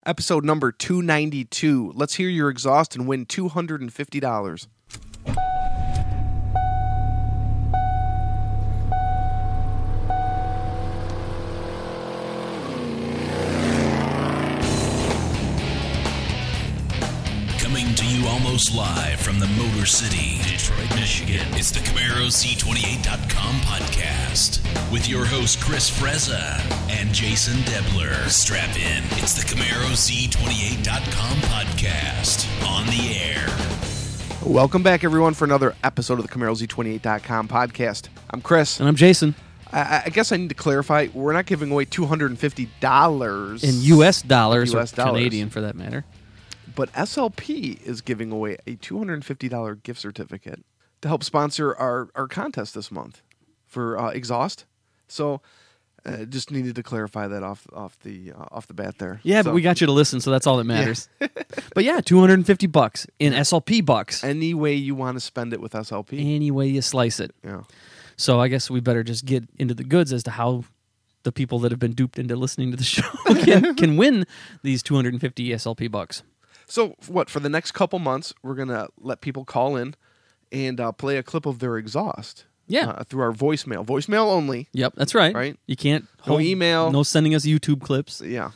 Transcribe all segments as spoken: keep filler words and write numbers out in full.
Episode number two ninety-two. Let's hear your exhaust and win two hundred fifty dollars. Coming to you almost live from the Motor City, Detroit, Michigan. It's the Camaro C twenty-eight dot com podcast with your host Chris Frezza and Jason Debler. Strap in. It's the Camaro C twenty-eight dot com podcast on the air. Welcome back, everyone, for another episode of the Camaro Z twenty-eight dot com podcast. I'm Chris. And I'm Jason. I, I guess I need to clarify, we're not giving away two hundred fifty dollars. In U S dollars, U S or dollars. Canadian for that matter. But S L P is giving away a two hundred fifty dollars gift certificate to help sponsor our, our contest this month for uh, exhaust. So uh, just needed to clarify that off off the uh, off the bat there. Yeah, so, but we got you to listen, so that's all that matters. Yeah. But yeah, two hundred fifty bucks in S L P bucks. Any way you want to spend it with S L P. Any way you slice it. Yeah. So I guess we better just get into the goods as to how the people that have been duped into listening to the show can, can win these two hundred fifty S L P bucks. So what, for the next couple months, we're going to let people call in and uh, play a clip of their exhaust. Yeah. Uh, through our voicemail. Voicemail only. Yep, that's right. Right. You can't No hold, email. No sending us YouTube clips. Yeah.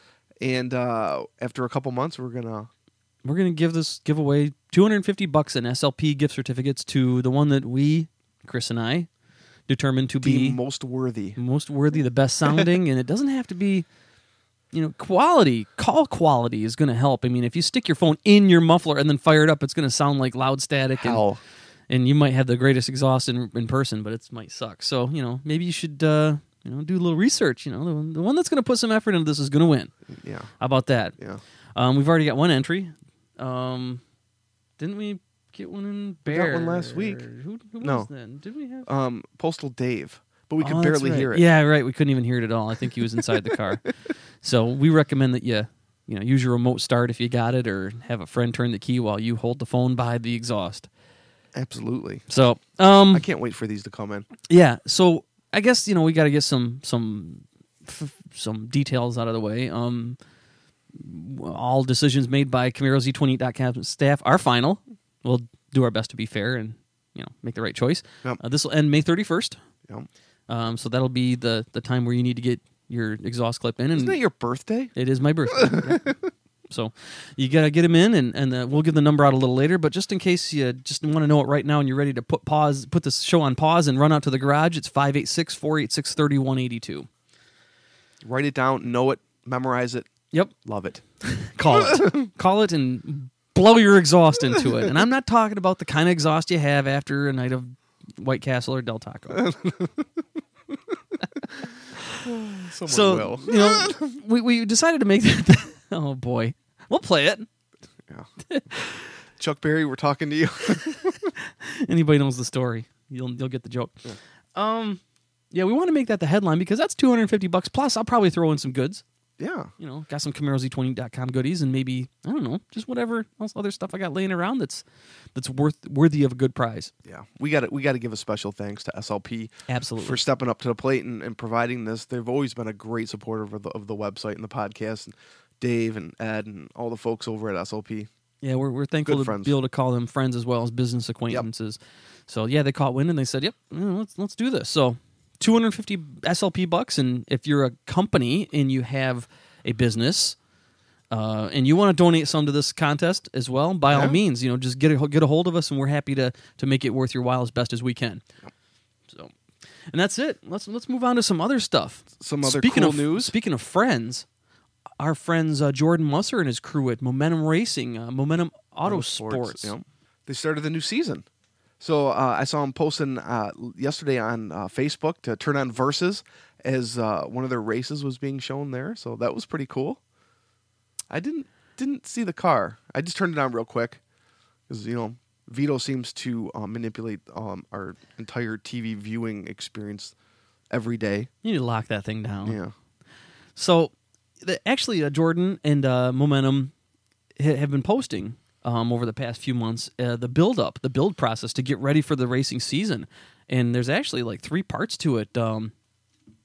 And uh, after a couple months, we're going to... We're going to give this give away two hundred fifty bucks in S L P gift certificates to the one that we, Chris and I, determined to be be most worthy. most worthy, the best sounding, and it doesn't have to be, you know, quality. Call quality is going to help. I mean, if you stick your phone in your muffler and then fire it up, it's going to sound like loud static. Hell. And, and you might have the greatest exhaust in, in person, but it might suck. So, you know, maybe you should, uh, you know, do a little research. You know, the, the one that's going to put some effort into this is going to win. Yeah. How about that? Yeah. Um, we've already got one entry. Um, didn't we get one in Bear? We got one last week. Who, who No. was then? Did we have? Um, Postal Dave. But we could Oh, that's barely right. hear it. Yeah, right. We couldn't even hear it at all. I think he was inside the car. So we recommend that you, you know, use your remote start if you got it, or have a friend turn the key while you hold the phone by the exhaust. Absolutely. So, um, I can't wait for these to come in. yeah. So I guess you know we got to get some some f- some details out of the way. Um, all decisions made by Camaro Z twenty-eight dot com staff are final. We'll do our best to be fair and you know make the right choice. Yep. Uh, this will end May thirty-first. Yep. Um, so that'll be the, the time where you need to get your exhaust clip in. And Isn't that your birthday? it is my birthday. Yeah. So you got to get them in, and, and uh, we'll give the number out a little later. But just in case you just want to know it right now and you're ready to put pause, put this show on pause and run out to the garage, it's five eight six, four eight six, three one eight two. Write it down, know it, memorize it. Yep. Love it. Call it. Call it and blow your exhaust into it. And I'm not talking about the kind of exhaust you have after a night of White Castle or Del Taco. Someone So, will. you know, we, we decided to make that. Oh, boy. We'll play it. Yeah. Chuck Berry, we're talking to you. Anybody knows the story, you'll you'll get the joke. Yeah. Um, yeah, we want to make that the headline because that's two hundred fifty bucks plus. I'll probably throw in some goods. Yeah. You know, got some Camaro Z twenty dot com goodies and maybe I don't know, just whatever else other stuff I got laying around that's that's worth worthy of a good prize. Yeah. We got we got to give a special thanks to S L P Absolutely for stepping up to the plate and, and providing this. They've always been a great supporter of the of the website and the podcast, and Dave and Ed and all the folks over at S L P. Yeah, we're we're thankful Good to friends. be able to call them friends as well as business acquaintances. Yep. So yeah, they caught wind and they said, "Yep, you know, let's let's do this." So two hundred fifty S L P bucks, and if you're a company and you have a business, uh, and you want to donate some to this contest as well, by Yeah. all means, you know, just get a, get a hold of us, and we're happy to to make it worth your while as best as we can. Yep. So, and that's it. Let's let's move on to some other stuff. Some other speaking cool of, news. Speaking of friends, our friends uh, Jordan Musser and his crew at Momentum Racing, uh, Momentum Auto Sports. Yep. They started the new season. So uh, I saw him posting uh, yesterday on uh, Facebook to turn on Versus as uh, one of their races was being shown there. So that was pretty cool. I didn't didn't see the car. I just turned it on real quick because you know Vito seems to uh, manipulate um, our entire T V viewing experience every day. You need to lock that thing down. Yeah. So, the, actually, uh, Jordan and uh, Momentum ha- have been posting um, over the past few months uh, the build up, the build process to get ready for the racing season. And there's actually like three parts to it. Um,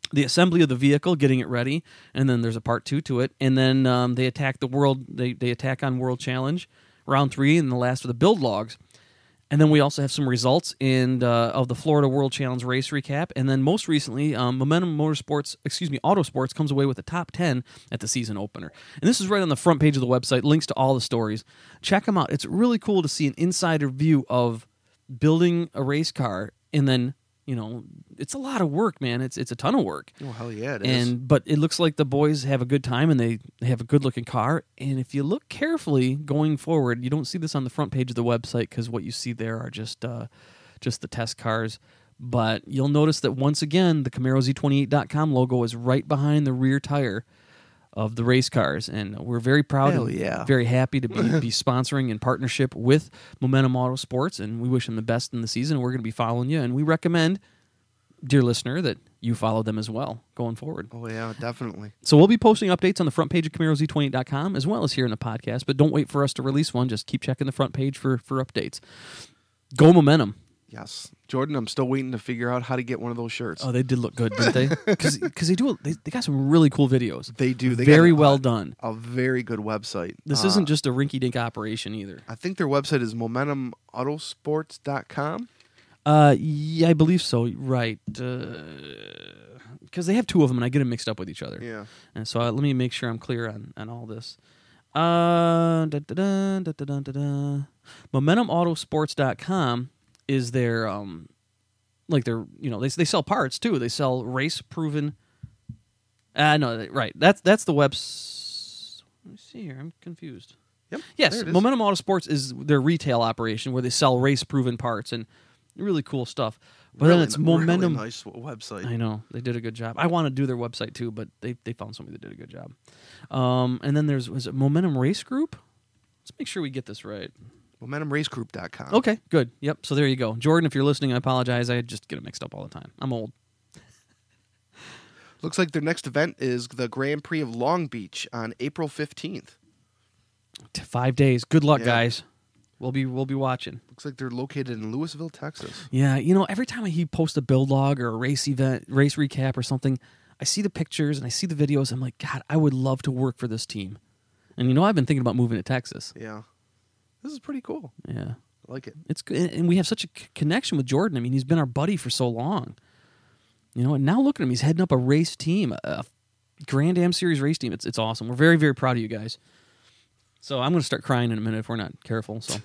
the assembly of the vehicle, getting it ready, and then there's a part two to it, and then um, they attack the world. They they attack on World Challenge round three, and the last of the build logs. And then we also have some results in uh, of the Florida World Challenge race recap, and then most recently, um, Momentum Motorsports, excuse me, Autosports comes away with the top ten at the season opener. And this is right on the front page of the website. Links to all the stories. Check them out. It's really cool to see an insider view of building a race car, and then you know, it's a lot of work, man. It's it's a ton of work. Oh hell yeah, it and is. But it looks like the boys have a good time, and they, they have a good looking car. And if you look carefully going forward, you don't see this on the front page of the website because what you see there are just uh, just the test cars. But you'll notice that once again, the Camaro Z twenty-eight dot com logo is right behind the rear tire of the race cars, and we're very proud Hell and yeah. very happy to be, be sponsoring in partnership with Momentum Autosports, and we wish them the best in the season. We're going to be following you, and we recommend, dear listener, that you follow them as well going forward. Oh yeah, definitely. So we'll be posting updates on the front page of Camaro Z twenty-eight dot com as well as here in the podcast, but don't wait for us to release one. Just keep checking the front page for, for updates. Go Momentum. Yes, Jordan. I'm still waiting to figure out how to get one of those shirts. Oh, they did look good, didn't they? Because they do. They, they got some really cool videos. They do. They very got a, well done. A very good website. This Uh, isn't just a rinky-dink operation either. I think their website is momentum autosports dot com. Uh, yeah, I believe so. Right. Because they have two of them, and I get them mixed up with each other. Yeah. And so uh, let me make sure I'm clear on, on all this. Uh, da, da, da, da, da, da, da. momentum autosports dot com is their um, like their you know they they sell parts too. They sell race proven. Ah, uh, no, right. That's that's the webs. Let me see here. I'm confused. Yep. Yes, there it is. Momentum Autosports is their retail operation where they sell race proven parts and really cool stuff. But really, then it's really Momentum. nice website. I know they did a good job. I want to do their website too, but they they found somebody that did a good job. Um, and then there's was it Momentum Race Group? Let's make sure we get this right. momentum race group dot com. Okay, good. Yep. So there you go, Jordan. If you're listening, I apologize. I just get it mixed up all the time. I'm old. Looks like their next event is the Grand Prix of Long Beach on April fifteenth. T- Five days. Good luck, Yeah. guys. We'll be we'll be watching. Looks like they're located in Louisville, Texas. Yeah, you know, every time he posts a build log or a race event, race recap or something, I see the pictures and I see the videos. I'm like, God, I would love to work for this team. And you know, I've been thinking about moving to Texas. Yeah. This is pretty cool. Yeah, I like it. it's good, and we have such a c- connection with Jordan. I mean, he's been our buddy for so long. You know, and now look at him. He's heading up a race team, a, a Grand Am Series race team. It's it's awesome. We're very very proud of you guys. So I'm going to start crying in a minute if we're not careful. So.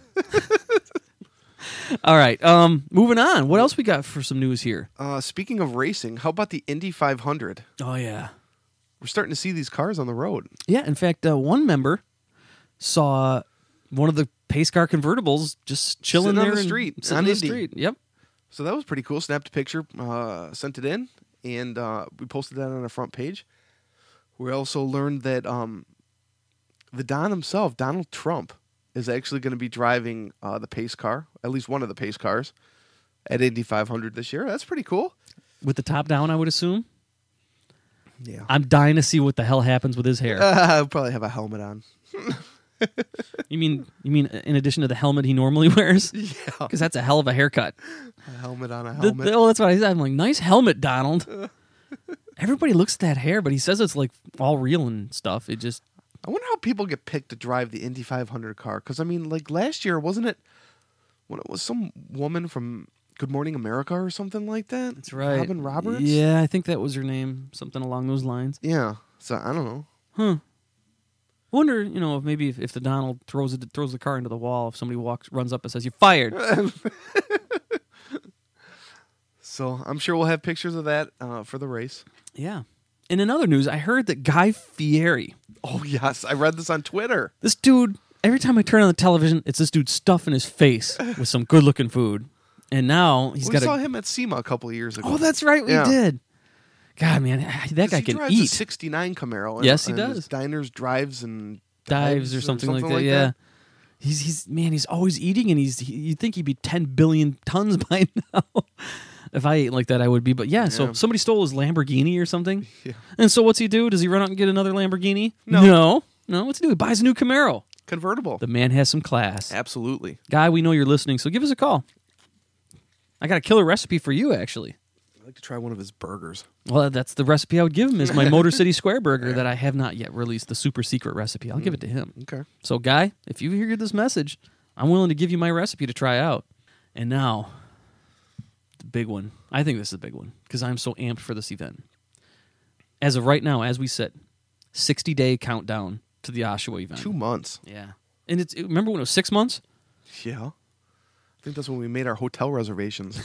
All right, um, moving on. What else we got for some news here? Uh, speaking of racing, how about the Indy five hundred? Oh yeah, We're starting to see these cars on the road. yeah. In fact, uh, one member saw one of the pace car convertibles just chilling Sitting on there the and- street, sitting on on the Indy. street. Yep. So that was pretty cool. Snapped a picture, uh, sent it in, and uh, we posted that on our front page. We also learned that um, the Don himself, Donald Trump, is actually going to be driving uh, the pace car, at least one of the pace cars, at Indy five hundred this year. That's pretty cool. With the top down, I would assume. Yeah. I'm dying to see what the hell happens with his hair. I'll probably have a helmet on. You mean you mean in addition to the helmet he normally wears? Yeah. Because that's a hell of a haircut. A helmet on a The- helmet. the- oh, that's what I said. I'm like, nice helmet, Donald. Everybody looks at that hair, but he says it's like all real and stuff. It just I wonder how people get picked to drive the Indy five hundred car. Because, I mean, like last year, wasn't it when it was some woman from Good Morning America or something like that? that's right. Robin Roberts? Yeah, I think that was her name, something along those lines. Yeah. So, I don't know. Huh. I wonder, you know, if maybe if, if the Donald throws it throws the car into the wall, if somebody walks runs up and says, "You're fired." So, I'm sure we'll have pictures of that uh, for the race. Yeah. And in other news, I heard that Guy Fieri, Oh, yes. I read this on Twitter. this dude, every time I turn on the television, it's this dude stuffing his face with some good looking food. And now he's we got saw a. him at SEMA a couple of years ago. Oh, that's right, we Yeah. did. God, man, that guy he can drives eat. a sixty-nine Camaro. And, Yes, he and his does. diners, drives, and Dives or something, like that. Yeah. He's he's man, he's always eating, and he's he, you'd think he'd be ten billion tons by now. If I ate like that, I would be. But yeah, so Yeah. somebody stole his Lamborghini or something. Yeah. And so what's he do? Does he run out and get another Lamborghini? No. no, no. What's he do? He buys a new Camaro. Convertible. The man has some class. Absolutely. Guy, we know you're listening, so give us a call. I got a killer recipe for you, actually. I'd like to try one of his burgers. Well, that's the recipe I would give him is my Motor City Square burger that I have not yet released, the super secret recipe. I'll mm. give it to him. Okay. So, Guy, if you hear this message, I'm willing to give you my recipe to try out. And now, the big one. I think this is a big one because I'm so amped for this event. As of right now, as we sit, sixty-day countdown to the Oshawa event. Two months. Yeah. And it's remember when it was six months? Yeah. I think that's when we made our hotel reservations.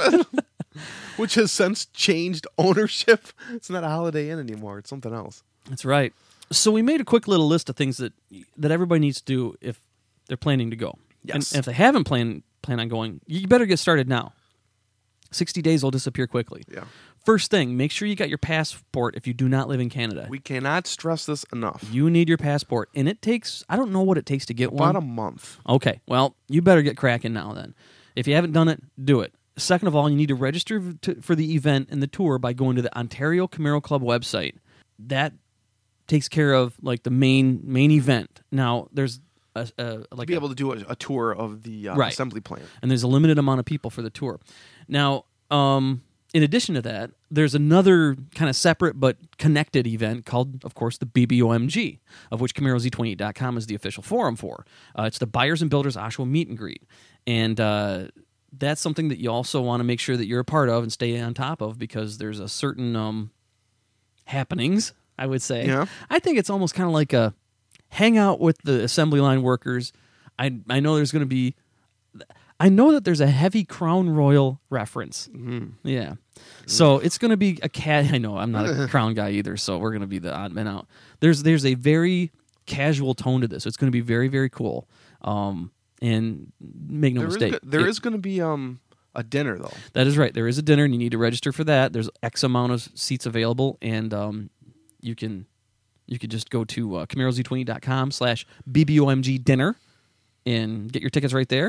Which has since changed ownership. It's not a Holiday Inn anymore. It's something else. That's right. So we made a quick little list of things that that everybody needs to do if they're planning to go. Yes. And, and if they haven't planned plan on going, you better get started now. sixty days will disappear quickly. Yeah. First thing, make sure you got your passport if you do not live in Canada. We cannot stress this enough. You need your passport. And it takes, I don't know what it takes to get About one. About a month. Okay. Well, you better get cracking now then. If you haven't done it, do it. Second of all, you need to register to, for the event and the tour by going to the Ontario Camaro Club website. That takes care of like the main main event. Now, there's a, a like be a, able to do a, a tour of the uh, right. assembly plant, and there's a limited amount of people for the tour. Now, um, in addition to that, there's another kind of separate but connected event called, of course, the B B O M G, of which Camaro Z twenty-eight dot com is the official forum for. Uh, it's the Buyers and Builders Oshawa Meet and Greet, and uh, that's something that you also want to make sure that you're a part of and stay on top of because there's a certain um, happenings, I would say. Yeah. I think it's almost kind of like a hang out with the assembly line workers. I I know there's going to be... I know that there's a heavy Crown Royal reference. Mm-hmm. Yeah. So it's going to be a cat. I know I'm not a Crown guy either, so we're going to be the odd man out. There's there's a very casual tone to this. It's going to be very, very cool. Um, and make no there mistake. Is, there it, is going to be um, a dinner, though. That is right. There is a dinner, and you need to register for that. There's X amount of seats available, and um, you can you can just go to uh, Camaro Z twenty dot com slash B B O M G dinner and get your tickets right there.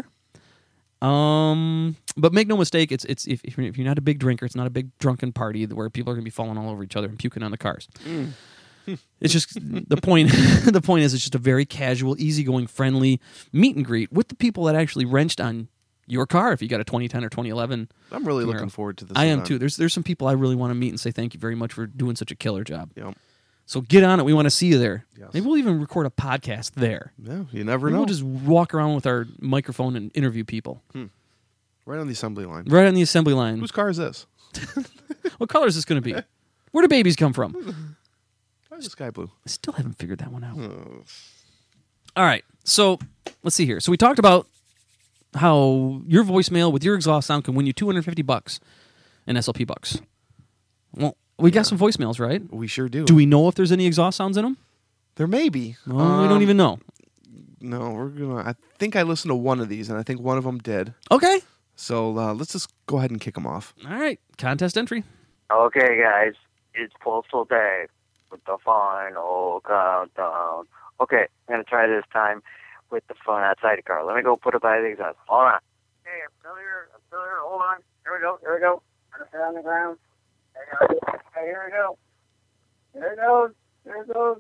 Um, but make no mistake, it's it's if, if you're not a big drinker, it's not a big drunken party where people are going to be falling all over each other and puking on the cars. Mm. It's just the point. The point is, it's just a very casual, easygoing, friendly meet and greet with the people that actually wrenched on your car. If you got a twenty ten or twenty eleven, I'm really Camaro. looking forward to this. I event. am too. There's there's some people I really want to meet and say thank you very much for doing such a killer job. Yep. So get on it. We want to see you there. Yes. Maybe we'll even record a podcast there. Yeah, you never Maybe know. We'll just walk around with our microphone and interview people. Hmm. Right on the assembly line. Right on the assembly line. Whose car is this? What color is this going to be? Where do babies come from? Probably sky blue. I still haven't figured that one out. Oh. All right. So let's see here. So we talked about how your voicemail with your exhaust sound can win you two hundred fifty bucks in S L P bucks. Well, we got Yeah. some voicemails, right? We sure do. Do we know if there's any exhaust sounds in them? There may be. Well, we Um, don't even know. No, we're gonna. I think I listened to one of these, and I think one of them did. Okay. So uh, let's just go ahead and kick them off. All right. Contest entry. Okay, guys, it's Postal Day with the final countdown. Okay, I'm going to try this time with the phone outside the car. Let me go put it by the exhaust. Hold on. Hey, I'm still here. I'm still here. Hold on. Here we go. Here we go. I'm going to sit on the ground. There we go. Hey, here we go. There it goes. There it goes.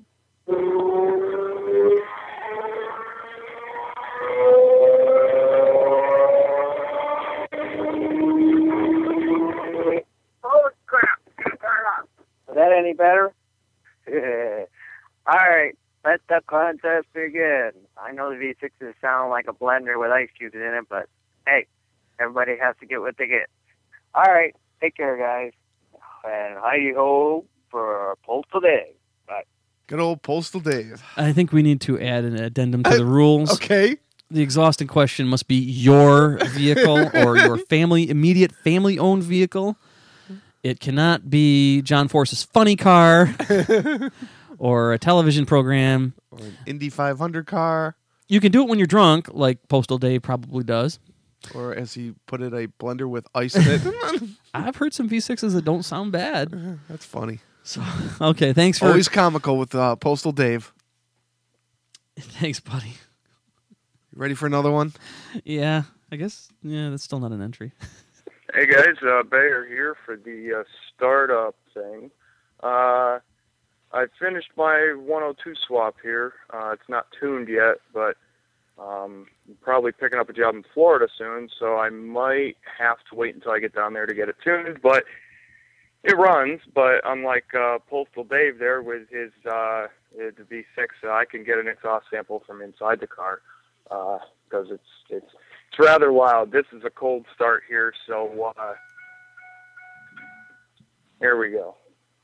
Oh, crap. Turn it on. Is that any better? All right. Let the contest begin. I know the V sixes sound like a blender with ice cubes in it, but hey, everybody has to get what they get. All right. Take care, guys. And hi-ho for Postal Day. Bye. Good old Postal Dave. I think we need to add an addendum to the rules. Okay. The exhaust in question must be your vehicle or your family, immediate family-owned vehicle. It cannot be John Force's funny car or a television program. Or an Indy five hundred car. You can do it when you're drunk, like Postal Dave probably does. Or as he put it, a blender with ice in it. I've heard some V sixes that don't sound bad. That's funny. So okay, thanks for Always comical with uh, Postal Dave. Thanks, buddy. You ready for another one? Yeah, I guess. Yeah, that's still not an entry. Hey guys, uh, Bayer here for the uh, startup thing. Uh, I finished my one oh two swap here. Uh, it's not tuned yet, but um, I'm probably picking up a job in Florida soon, so I might have to wait until I get down there to get it tuned. But it runs, but unlike uh, Postal Dave there with his uh, the V six, uh, I can get an exhaust sample from inside the car because uh, it's it's it's rather loud. This is a cold start here, so uh, here we go.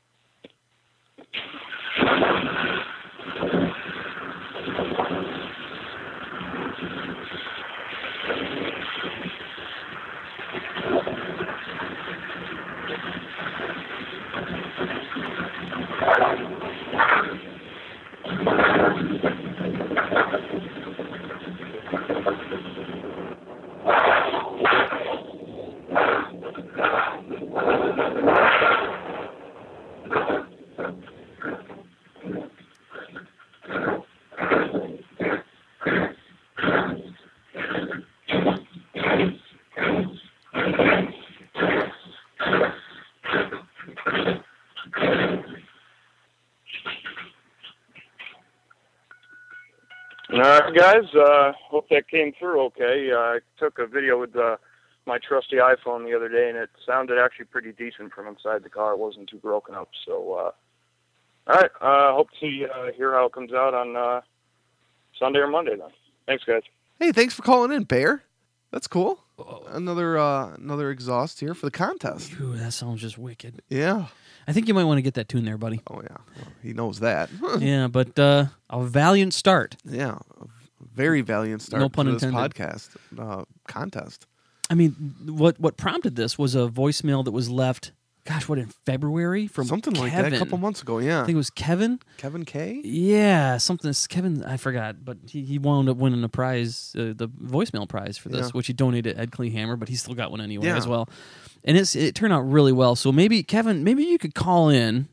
All right, guys, uh, hope that came through okay. Uh, I took a video with uh, my trusty iPhone the other day, and it sounded actually pretty decent from inside the car. It wasn't too broken up. So, uh, all right, uh, hope to see, uh, hear how it comes out on uh, Sunday or Monday then. Thanks, guys. Hey, thanks for calling in, Bear. That's cool. Another uh, another exhaust here for the contest. Ooh, that sounds just wicked. Yeah. I think you might want to get that tune there, buddy. Oh, yeah. Well, he knows that. Yeah, but uh, a valiant start. Yeah. A very valiant start No pun to this intended. podcast uh, contest. I mean, what what prompted this was a voicemail that was left, gosh, what, in February? From Something like Kevin. that a couple months ago, yeah. I think it was Kevin. Kevin K? Yeah, something. Kevin, I forgot, but he, he wound up winning a prize, uh, the voicemail prize for this, Yeah. which he donated to Ed Kleehammer, but he still got one anyway Yeah. as well. And it's it turned out really well. So maybe, Kevin, maybe you could call in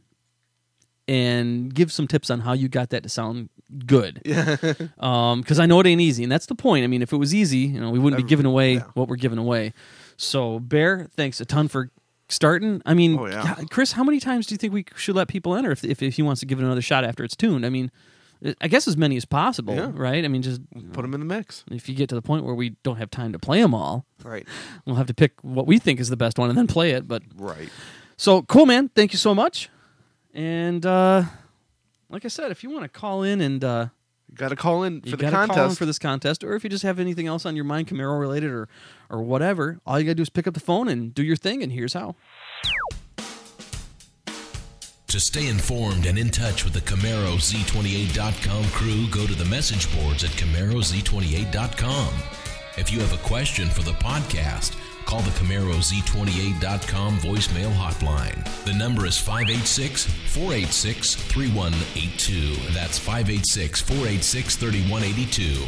and give some tips on how you got that to sound good. Yeah. Um, because I know it ain't easy, and that's the point. I mean, if it was easy, you know, we wouldn't be giving away yeah. what we're giving away. So, Bear, thanks a ton for starting. I mean, Oh, yeah. God, Chris, how many times do you think we should let people enter if, if if he wants to give it another shot after it's tuned? I mean, I guess as many as possible, Yeah. right? I mean, just Put him in the mix. if you get to the point where we don't have time to play them all, Right. we'll have to pick what we think is the best one and then play it. But Right. so cool, man. Thank you so much. And uh, like I said, if you want to call in and uh, You got to call in you for the got to call in contest. for this contest, or if you just have anything else on your mind, Camaro related or or whatever, all you got to do is pick up the phone and do your thing. And here's how. To stay informed and in touch with the Camaro Z twenty-eight dot com crew, go to the message boards at Camaro Z twenty-eight dot com. If you have a question for the podcast, call the Camaro Z twenty-eight dot com voicemail hotline. The number is five eight six, four eight six, three one eight two. That's five eight six, four eight six, three one eight two.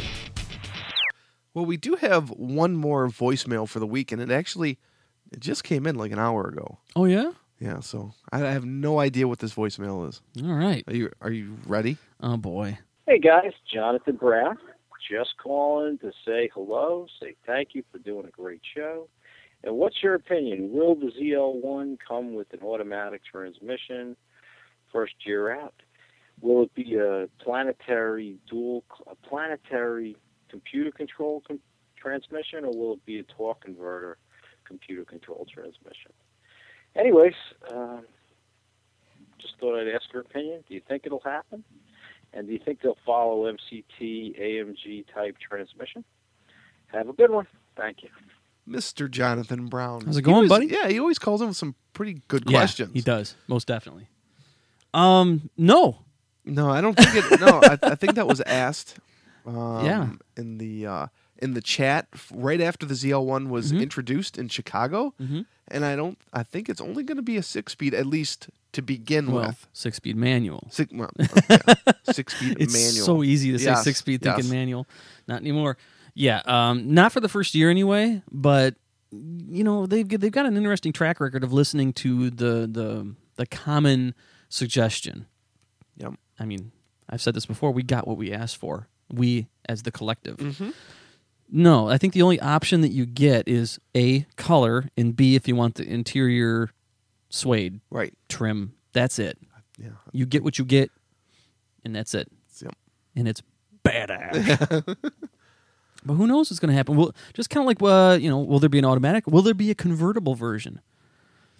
Well, we do have one more voicemail for the week, and it actually it just came in like an hour ago. Oh yeah. Yeah, so I have no idea what this voicemail is. All right. Are you are you ready? Oh boy. Hey guys, Jonathan Brown. Just calling to say hello, say thank you for doing a great show. And what's your opinion? Will the Z L one come with an automatic transmission first year out? Will it be a planetary dual, a planetary computer control com- transmission, or will it be a torque converter computer control transmission? Anyways, um, just thought I'd ask your opinion. Do you think it'll happen? And do you think they'll follow M C T, A M G type transmission? Have a good one. Thank you. Mister Jonathan Brown. How's it He going, always- buddy? Yeah, he always calls in with some pretty good Yeah, questions. he does, most definitely. Um, no. No, I don't think it. No, I, I think that was asked. Um, Yeah. In the uh, in the chat f- right after the Z L one was Mhm. introduced in Chicago, Mhm. and I don't. I think it's only going to be a six speed at least to begin Well, with. six-speed manual. Six, well, yeah, six speed It's manual. so easy to say Yes, six-speed thinking yes. manual. Not anymore. Yeah, um, not for the first year anyway. But you know they've they've got an interesting track record of listening to the the the common suggestion. Yep. I mean, I've said this before. We got what we asked for. We as the collective. Mm-hmm. No, I think the only option that you get is A, color, and B, if you want the interior suede Right. trim. That's it. Yeah. You get what you get, and that's it. Yep. And it's badass. But who knows what's going to happen? Will just kind of like, uh, you know, will there be an automatic? Will there be a convertible version?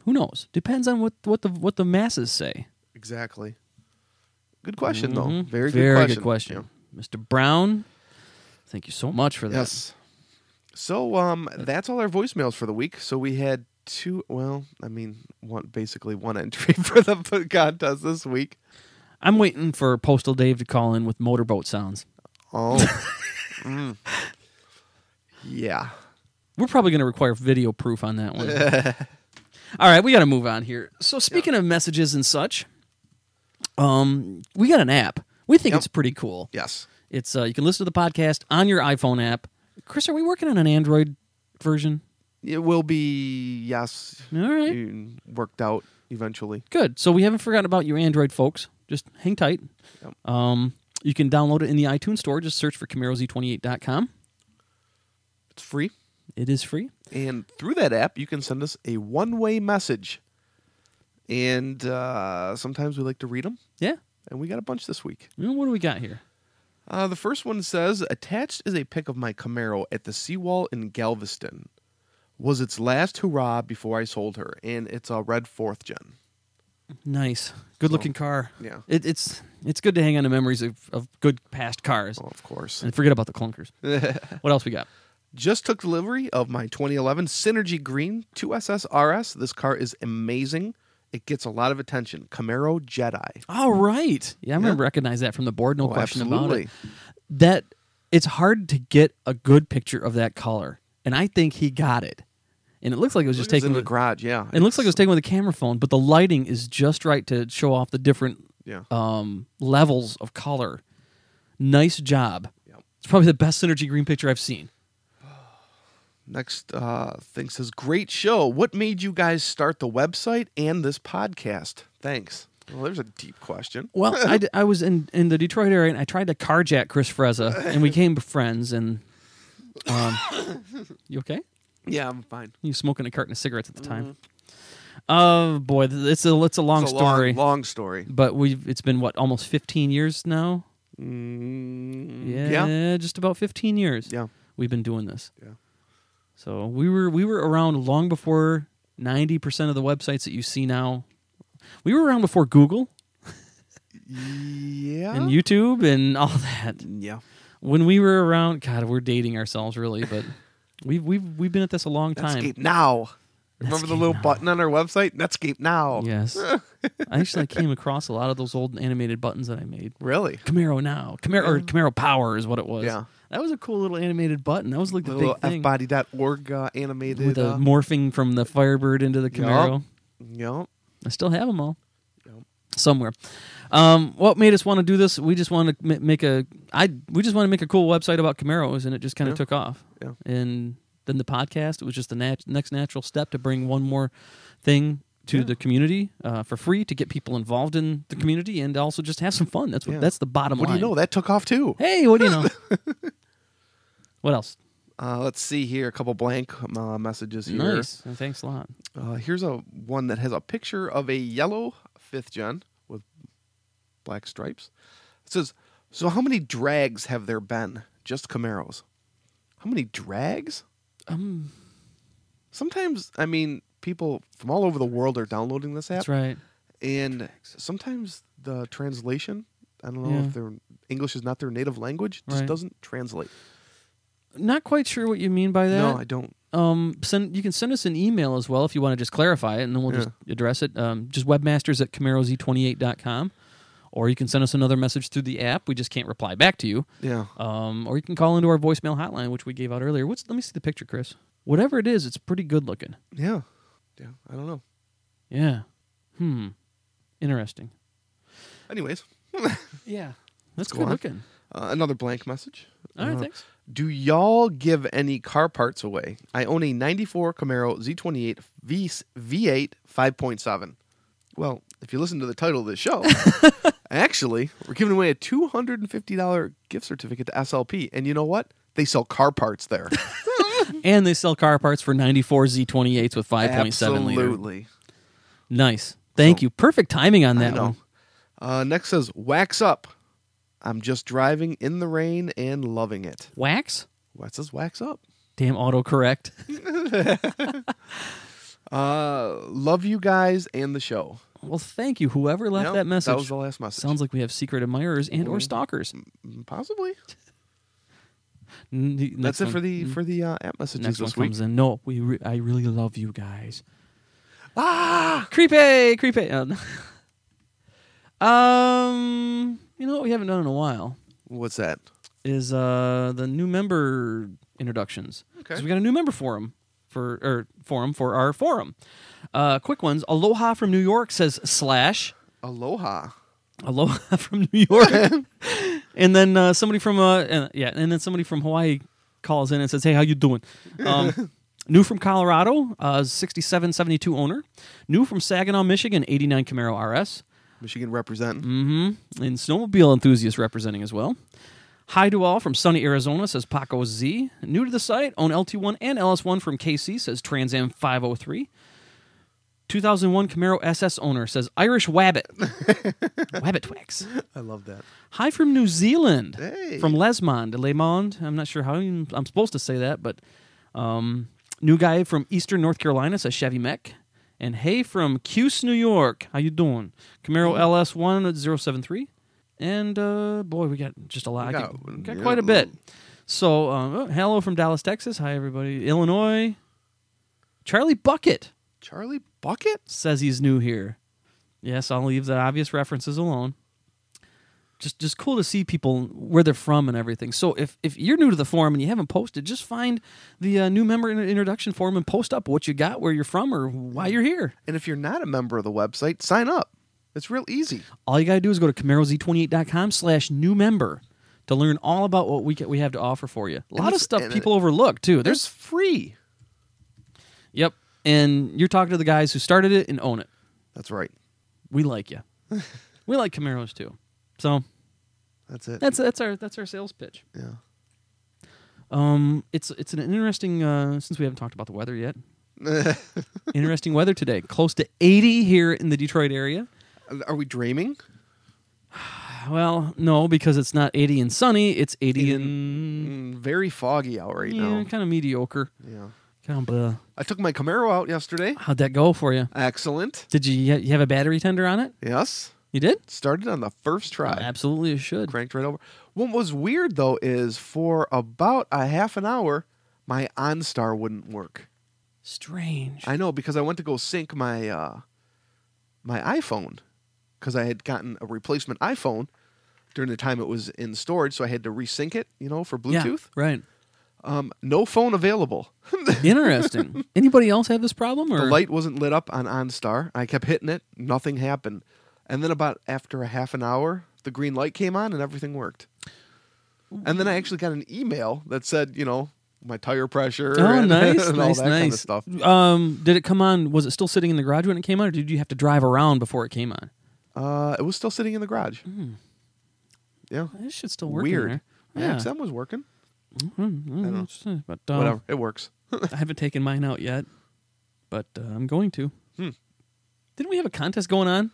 Who knows? Depends on what what the what the masses say. Exactly. Good question, though. Mhm. Very, Very good question. good question. Mister Brown, thank you so much for that. Yes. So um, that's all our voicemails for the week. So we had two. Well, I mean, one basically one entry for the contest this week. I'm waiting for Postal Dave to call in with motorboat sounds. Oh. mm. Yeah. We're probably going to require video proof on that one. All right, we got to move on here. So speaking of messages and such, um, we got an app. We think Yep. it's pretty cool. Yes. It's uh, you can listen to the podcast on your iPhone app. Chris, are we working on an Android version? It will be, yes, All right. mm, worked out eventually. Good. So we haven't forgotten about you Android folks. Just hang tight. Yep. Um, you can download it in the iTunes store. Just search for Camaro Z twenty-eight dot com. It's free. It is free. And through that app, you can send us a one-way message. And uh, sometimes we like to read them. Yeah. And we got a bunch this week. Well, what do we got here? Uh, the first one says, attached is a pic of my Camaro at the seawall in Galveston. Was its last hurrah before I sold her. And it's a red fourth gen. Nice. Good looking car. Yeah. It, it's it's good to hang on to memories of, of good past cars. Oh, of course. And forget about the clunkers. What else we got? Just took delivery of my twenty eleven Synergy Green two S S R S. This car is amazing. It gets a lot of attention. Camaro Jedi. All right. Yeah, I'm Yeah. going to recognize that from the board. No Oh, question absolutely. about it. That it's hard to get a good picture of that color. And I think he got it. And it looks like it was just It's taken in the with, garage, yeah. it looks like it was taken with a camera phone, but the lighting is just right to show off the different Yeah. um, levels of color. Nice job. Yep. It's probably the best Synergy Green picture I've seen. Next uh, thing says, great show. What made you guys start the website and this podcast? Thanks. Well, there's a deep question. Well, I, d- I was in, in the Detroit area, and I tried to carjack Chris Frezza, and we became friends. And um, you okay? Yeah, I'm fine. You smoking a carton of cigarettes at the time. Oh boy, th- it's a it's a long It's a story. Long, long story. But we've it's been what almost fifteen years now. Mm, Yeah, yeah. just about fifteen years. Yeah. We've been doing this. Yeah. So we were we were around long before ninety percent of the websites that you see now. We were around before Google Yeah. and YouTube and all that. Yeah. When we were around, God, we're dating ourselves really, but we've we've we've been at this a long time. Netscape Now. Remember the Netscape little Now. button on our website? Netscape Now. Yes. I actually came across a lot of those old animated buttons that I made. Really? Camaro Now. Camaro or Camaro Power is what it was. Yeah. That was a cool little animated button. That was like the little big thing. F body dot org uh, animated. With the uh, morphing from the Firebird into the Camaro. Yep. I still have them all. Yep. Somewhere. Um, what made us want to do this? We just wanted to ma- make a I we just wanted to make a cool website about Camaros, and it just kind of Yeah. took off. Yeah. And then the podcast, it was just the nat- next natural step to bring one more thing to Yeah. the community uh, for free to get people involved in the community and also just have some fun. That's what Yeah. that's the bottom What line. do you know? That took off too. Hey, what do you know? What else? Uh, let's see here. A couple blank uh, messages here. Nice. Uh, Thanks a lot. Uh, here's a one that has a picture of a yellow fifth gen with black stripes. It says, "So how many drags have there been? Just Camaros? How many drags? Um, Sometimes, I mean, people from all over the world are downloading this app, that's right. and sometimes the translation, I don't know Yeah. if their English is not their native language, just Right. doesn't translate. Not quite sure what you mean by that. No, I don't. Um, send you can send us an email as well if you want to just clarify it, and then we'll just address it. Um, just webmasters at Camaro Z twenty-eight dot com, or you can send us another message through the app. We just can't reply back to you. Yeah. Um, or you can call into our voicemail hotline, which we gave out earlier. What's? Let me see the picture, Chris. Whatever it is, it's pretty good looking. Yeah. Yeah. I don't know. Yeah. Hmm. Interesting. Anyways, Yeah. That's go good on. looking. uh, another blank message. All right. Uh, Thanks. Do y'all give any car parts away? I own a ninety-four Camaro Z twenty-eight V V8 five point seven. Well, if you listen to the title of this show, actually, we're giving away a two hundred fifty dollars gift certificate to S L P. And you know what? They sell car parts there. And they sell car parts for ninety-four Z twenty-eights with five point seven liter. Absolutely. Nice. Thank So- you. Perfect timing on I that know. one. Uh, next says, wax up. I'm just driving in the rain and loving it. Wax? What says wax up? Damn autocorrect. Uh, love you guys and the show. Well, thank you. Whoever left Yep, that message. That was the last message. Sounds like we have secret admirers and or Mm. stalkers. Possibly. N- the That's next it one- for the mm, for the uh, app messages next one this week. comes in. No, we re- I really love you guys. Ah, Creepy, creepy. Uh, um, you know what we haven't done in a while what's that? is uh the new member introductions. Okay. 'Cause we got a new member forum for or forum for our forum. Uh, quick ones. Aloha from New York says slash. Aloha. Aloha from New York. And then uh, somebody from uh, uh, yeah, and then somebody from Hawaii calls in and says, "Hey, how you doing?" Um, new from Colorado, uh, sixty-seven seventy-two owner. New from Saginaw, Michigan, eighty-nine Camaro R S. Michigan representing. Mm-hmm. And snowmobile enthusiast representing as well. Hi to all from sunny Arizona, says Paco Z. New to the site, own L T one and L S one from K C, says Trans Am five oh three. two thousand one Camaro S S owner, says Irish Wabbit. Wabbit Twix. I love that. Hi from New Zealand, Hey. from Lesmond, Le Monde. I'm not sure how I'm I'm supposed to say that, but um, new guy from Eastern North Carolina says Chevy Mech. And hey from Cuse, New York. How you doing? Camaro L S one oh seven three. And uh, boy, we got just a lot. We I got- could- got yeah. quite a bit. So um, oh, hello from Dallas, Texas. Hi everybody. Illinois. Charlie Bucket Charlie Bucket? says he's new here. Yes, I'll leave the obvious references alone. Just just cool to see people where they're from and everything. So if, if you're new to the forum and you haven't posted, just find the uh, new member in- introduction forum and post up what you got, where you're from, or why you're here. And if you're not a member of the website, sign up. It's real easy. All you got to do is go to Camaro Z twenty-eight dot com slash new member to learn all about what we ca- we have to offer for you. A lot of it's- stuff and people overlook, too. It's There's free. Yep. And you're talking to the guys who started it and own it. That's right. We like you. We like Camaros, too. So That's it. that's that's our that's our sales pitch. yeah. Um, it's it's an interesting uh, since we haven't talked about the weather yet. Interesting weather today. Close to eighty here in the Detroit area. Are we dreaming? Well, no, because it's not eighty and sunny. It's eighty and Mm, very foggy out right yeah, now. kind of mediocre. Yeah. Kind of blah. I took my Camaro out yesterday. How'd that go for you? Excellent. Did you you have a battery tender on it? Yes. You did? Started on the first try. Absolutely, you should. Cranked right over. What was weird though is for about a half an hour, my OnStar wouldn't work. Strange. I know because I went to go sync my uh, my iPhone because I had gotten a replacement iPhone during the time it was in storage, so I had to resync it, you know, for Yeah, Bluetooth. right. Um, no phone available. Interesting. Anybody else have this problem? Or The light wasn't lit up on OnStar. I kept hitting it, nothing happened. And then about after a half an hour, the green light came on and everything worked. And then I actually got an email that said, you know, my tire pressure Oh, and, nice, and all nice, that nice. kind of stuff. Um, did it come on? Was it still sitting in the garage when it came on, or did you have to drive around before it came on? Uh, it was still sitting in the garage. Yeah. It should still work. Weird. In My there. X M was working. Yeah. know. But uh, Whatever. It works. I haven't taken mine out yet, but uh, I'm going to. Hmm. Didn't we have a contest going on?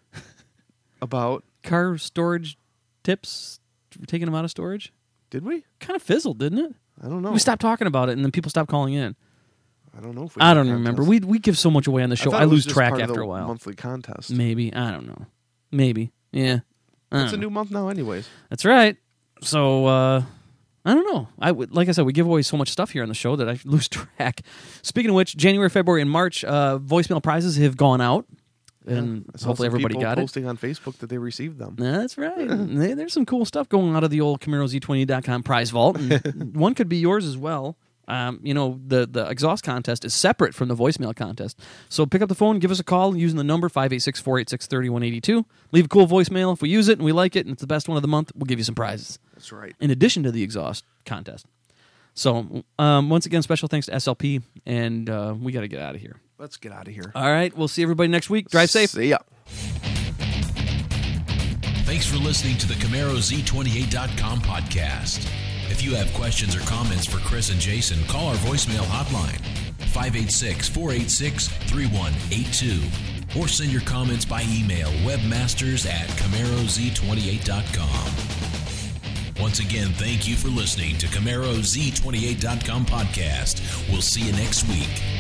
About, Car storage tips for taking them out of storage? did we? Kind of fizzled, didn't it? I don't know. We stopped talking about it, and then people stopped calling in. I don't know if we I did don't a remember. contest. We we give so much away on the show. thought I, it was lose just track part of after the a while. Monthly contest. Maybe. I don't know. Maybe. Yeah. I It's a don't know. new month now, anyways. That's right. So uh, I don't know. I would, like I said, we give away so much stuff here on the show that I lose track. Speaking of which, January, February, and March uh, voicemail prizes have gone out, and I saw hopefully some everybody people got it. posting on Facebook that they received them. That's right. There- There's some cool stuff going out of the old Camaro Z twenty dot com prize vault. And one could be yours as well. Um, you know, the, the exhaust contest is separate from the voicemail contest. So pick up the phone, give us a call using the number five eight six, four eight six, three one eight two. Leave a cool voicemail. If we use it and we like it and it's the best one of the month, we'll give you some prizes That's right. in addition to the exhaust contest. So um, once again, special thanks to S L P, and uh, we got to get out of here. Let's get out of here. All right, we'll see everybody next week. Drive safe. See ya. Thanks for listening to the Camaro Z twenty-eight dot com podcast. If you have questions or comments for Chris and Jason, call our voicemail hotline, five eight six, four eight six, three one eight two, or send your comments by email, webmasters at Camaro Z twenty-eight dot com. Once again, thank you for listening to Camaro Z twenty-eight dot com podcast. We'll see you next week.